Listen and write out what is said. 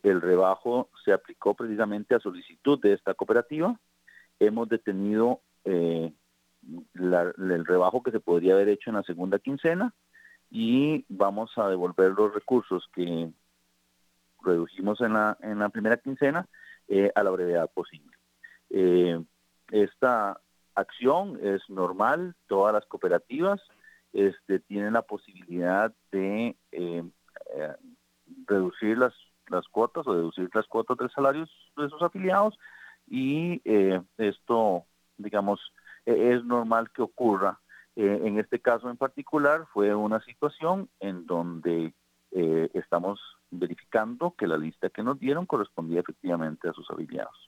El rebajo se aplicó precisamente a solicitud de esta cooperativa. Hemos detenido el rebajo que se podría haber hecho en la segunda quincena y vamos a devolver los recursos que redujimos en la primera quincena a la brevedad posible. Esta acción es normal, todas las cooperativas tienen la posibilidad de reducir las cuotas o deducir las cuotas de salarios de sus afiliados y esto, digamos, es normal que ocurra. En este caso en particular fue una situación en donde estamos verificando que la lista que nos dieron correspondía efectivamente a sus afiliados.